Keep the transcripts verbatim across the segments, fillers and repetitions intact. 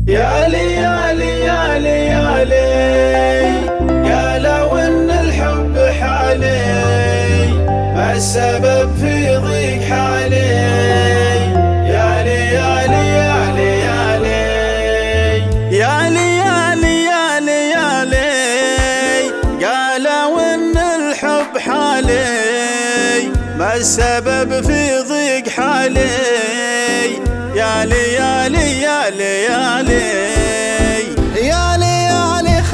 يا لي يا لي يا لي يا لي قالوا ان الحب حالي، ما السبب في ضيق حالي. يا لي يا لي يا لي يا لي يا لي يا لي يا لي يا لي قالوا ان الحب حالي، ما السبب في ضيق حالي. يا لي يا لي يا لي يا لي يا لي يا لي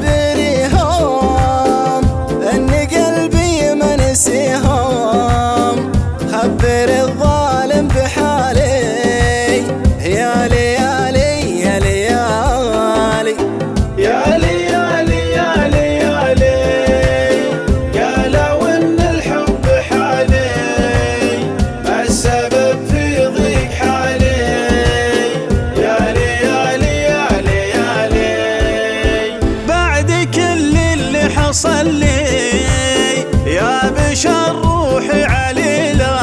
خبريهم ان قلبي ما نسيهم، خبر الظالم بحالي. يا لي يا لي يا لي يا لي يا لي يا لي يا لي يا لي قالوا ان الحب حالي، ما السبب في ضيق حالي. يا لي يا لي يا لي يا لي بعد كل اللي حصل لي يا بشر روحي عليله،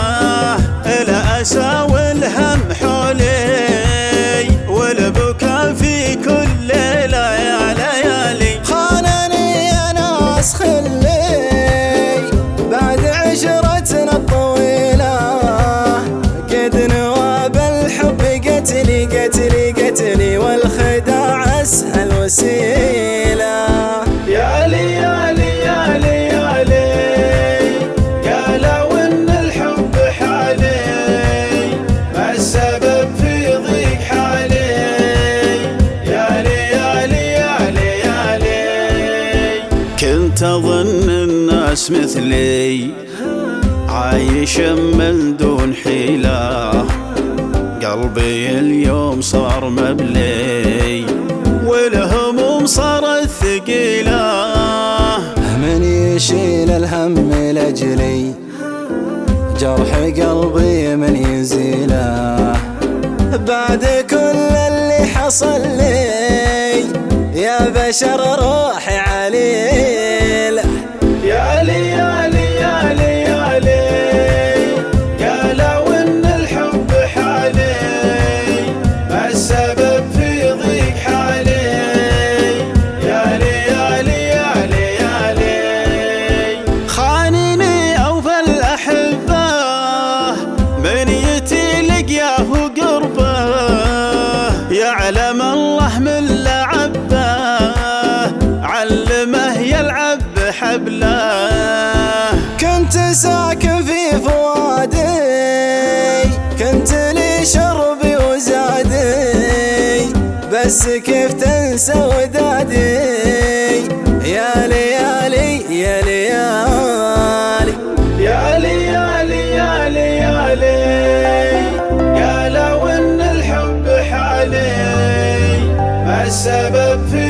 الأسى والهم حولي والبكا في كل ليلة. يا ليالي خانني يا ناس خلي بعد عشرتنا الطويلة، قد نواب الحب قتلي قتلي قتلي والخداع أسهل وسيلة. يا لي يا لي يا لي يا لي قالوا ان الحب حالي، ما السبب في ضيق حالي. يا لي يا لي يا لي يا لي كنت اظن الناس مثلي عايش من دون حيلة، قلبي اليوم صار مبلي والهموم صارت ثقيلة. من يشيل الهم لأجلي، جرح قلبي من يزيله، بعد كل اللي حصل لي يا بشر روحي عليله. يا لي يا لي يا لي يا لي قالوا ان الحب حالي، ما السبب في ضيق حالي. يا لي يا لي يا لي يا لي خانني اوفى الاحبه، من يتي لقياه قربه، يعلم الله من لعبه، علمه يلعب بحبله. كنت ساكن في فؤادي، كنت لي شربي وزادي، بس كيف تنسى ودادي. يا لي يا لي يا لي يا لي يا لي يا لي يا لي يا لي قالوا ان الحب حالي، ما السبب في